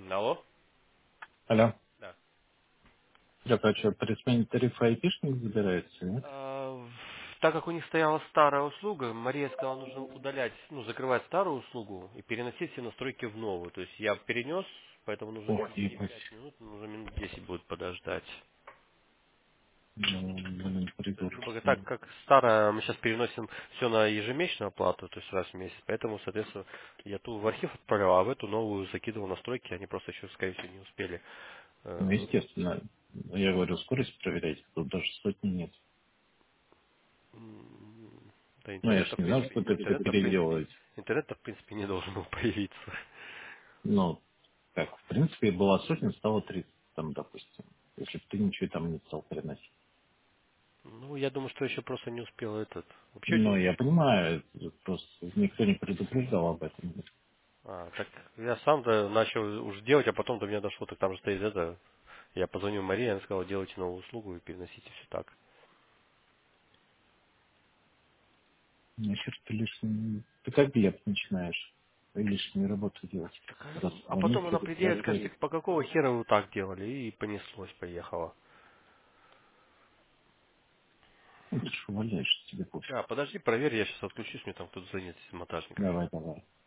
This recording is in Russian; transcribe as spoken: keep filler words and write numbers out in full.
Алло? Алло. Да. Так, а что, при смене тарифа айпишник забирается, нет? А, в- так как у них стояла старая услуга, Мария сказала, нужно удалять, ну, закрывать старую услугу и переносить все настройки в новую. То есть я перенес, поэтому нужно Ох, не ебать. пять минут, нужно минут десять будет подождать. Ну, блин, То есть, грубо придурки. говоря, так как старая, мы сейчас переносим все на ежемесячную оплату, то есть раз в месяц, поэтому, соответственно, я ту в архив отправил, а в эту новую закидывал настройки, они просто еще, скорее всего, не успели. Ну, Э, естественно. Я говорю, скорость проверять, тут даже сотни нет. м, Да, Ну, я ж интернета, в не знал, принципе, что это все интернета, в принципе, переделывать. интернета, в принципе, не должен был появиться. Ну, так, в принципе, была сотня, стало тридцать, там, допустим. Если бы ты ничего там не стал переносить. Ну, я думаю, что еще просто не успел этот. Вообще, Но очень- я понимаю, это просто никто не предупреждал об этом. а, так я сам-то начал уже делать, а потом до меня дошло, так там же стоит это. Я позвонил Марии, она сказала, делайте новую услугу и переносите все так. Нахер ты лишний... Ты как Глеб начинаешь лишнюю работу делать? Так, а Раз а потом волнуйся, она так предъявит, закрой. скажет, по какого хера вы так делали? И понеслось, поехала. Ну, ты ж увольняешься, тебе пофиг. А, подожди, проверь, я сейчас отключусь, мне там кто-то звонит из монтажников. Давай, давай.